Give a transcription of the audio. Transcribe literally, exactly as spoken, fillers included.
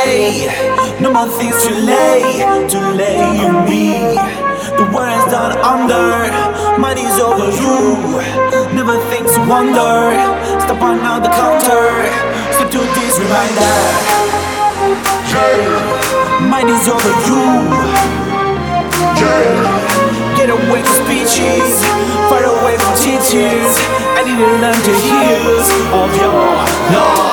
say. No more things to lay, to lay on me. The world is done under, mine is over you. Never think to wonder, step on out the counter, step to this reminder. Yeah, mine is over you. Yeah, get away from speeches, far away from teachings. I need to learn the heels of your love.